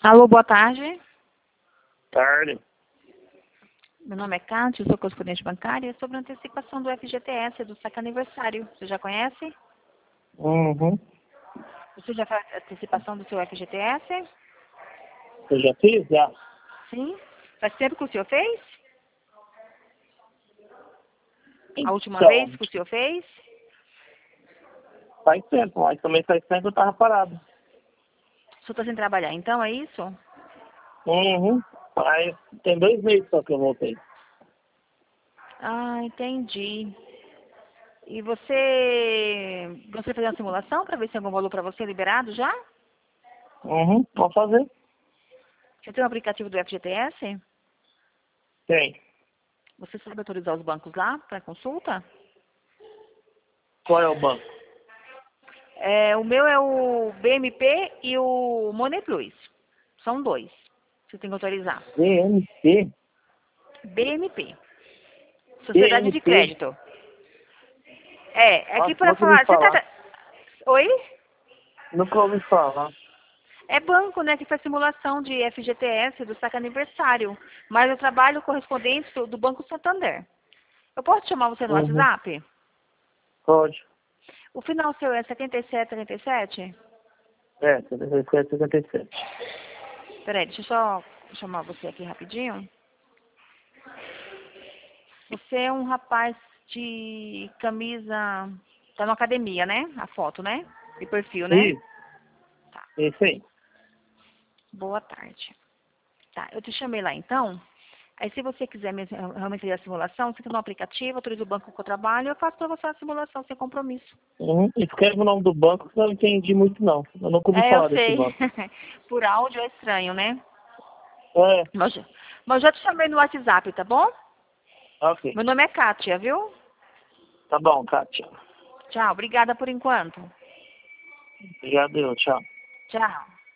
Alô, boa tarde. Tarde. Meu nome é Cátia, sou correspondente bancária. É sobre a antecipação do FGTS, do saque aniversário. Você já conhece? Uhum. Você já fez a antecipação do seu FGTS? Eu já fiz? Já. Sim. Faz tempo que o senhor fez? A última Então, vez que o senhor fez? faz tempo, mas também faz tempo que eu tava parado. O senhor está sem trabalhar, então, é isso? Uhum. Mas tem 2 meses só que eu voltei. Ah, entendi. E você fez uma simulação para ver se tem algum valor para você liberado já? Uhum. Vamos fazer? Você tem um aplicativo do FGTS? Tem. Você sabe autorizar os bancos lá para consulta? Qual é o banco? O meu é o BMP e o Money Plus. São dois. Você tem que autorizar. BNP? BMP. Sociedade de BNP? Crédito. É aqui Nossa, para nunca ouvi falar. Você falar. tá. Oi? Nunca ouvi falar. É banco, né, que faz simulação de FGTS do saque aniversário. Mas eu trabalho correspondente do Banco Santander. Eu posso chamar você no Uhum. WhatsApp? Pode. O final seu é 7777? É, 77, 77. Peraí, deixa eu só chamar você aqui rapidinho. Você é um rapaz de camisa. Tá na academia, né? A foto, né? De perfil, né? Isso. Tá. Isso aí. Boa tarde. Tá, eu te chamei lá então. Aí se você quiser mesmo realmente fazer a simulação, você tem no aplicativo, autoriza o banco que eu trabalho, eu faço pra você a simulação sem compromisso. Uhum. Escreve o nome do banco que eu não entendi muito não. Eu nunca ouvi É, eu falar desse sei. banco. Por áudio é estranho, né? É, Mas eu já te chamei no WhatsApp, tá bom? ok. Meu nome é Kátia, viu? Tá bom, Kátia. Tchau, obrigada por enquanto. Já deu, tchau. Tchau.